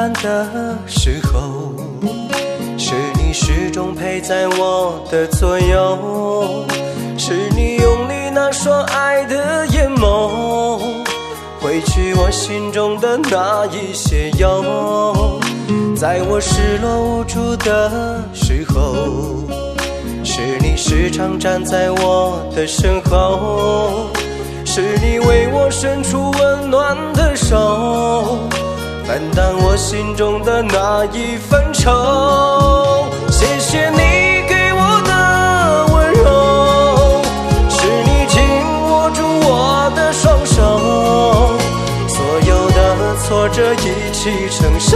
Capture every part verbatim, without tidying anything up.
单的时候，是你始终陪在我的左右，是你用你那双爱的眼眸挥去我心中的那一些忧。在我失落无助的时候，是你时常站在我的身后，是你为我伸出温暖的手，分担我心中的那一份愁。谢谢你给我的温柔，是你紧握住我的双手，所有的挫折一起承受，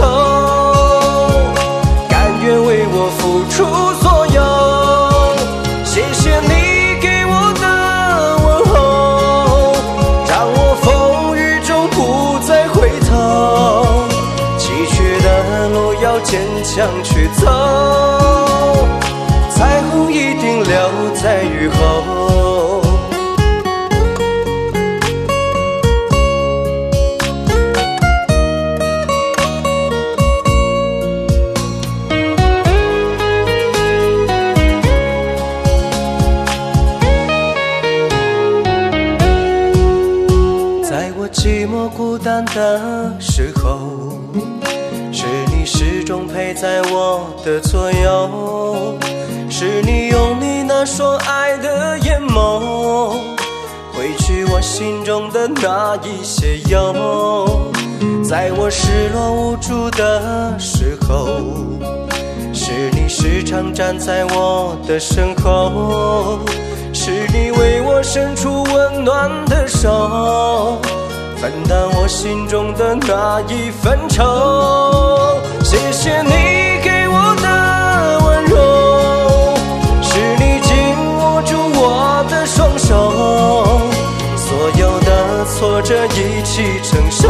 甘愿为我付出所有。谢谢你给我的问候，让我风雨中不再回头，崎岖的路要坚强去走，彩虹一定留在雨后。在我寂寞孤单的时候，是你始终陪在我的左右，是你用你那双爱的眼眸挥去我心中的那一些忧。在我失落无助的时候，是你时常站在我的身后，是你为我伸出温暖的手，分担我心中的那一份愁。谢谢你给我的温柔，是你紧握住我的双手，所有的挫折一起承受，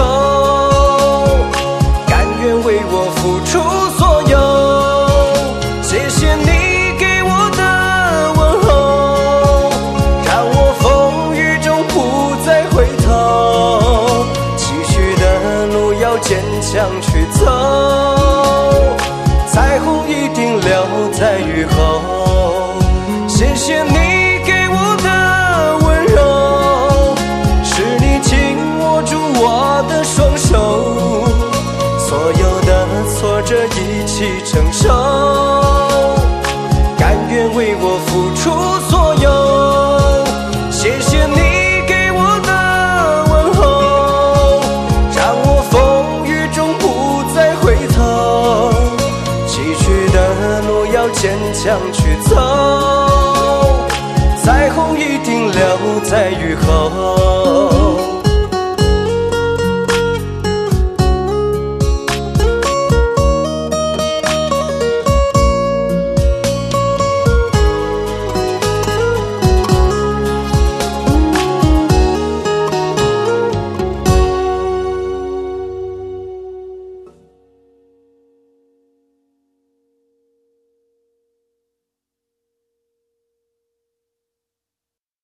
甘愿为我付出所有。谢谢你给我的问候，让我风雨中不再回头，崎岖的路要坚强去走，彩虹一定留在雨后。谢谢你给我的温柔，是你紧握住我的双手，所有的挫折一起承受，甘愿为我付出所有。谢谢你给我的问候，让我风雨中不再回头，崎岖的路要坚强去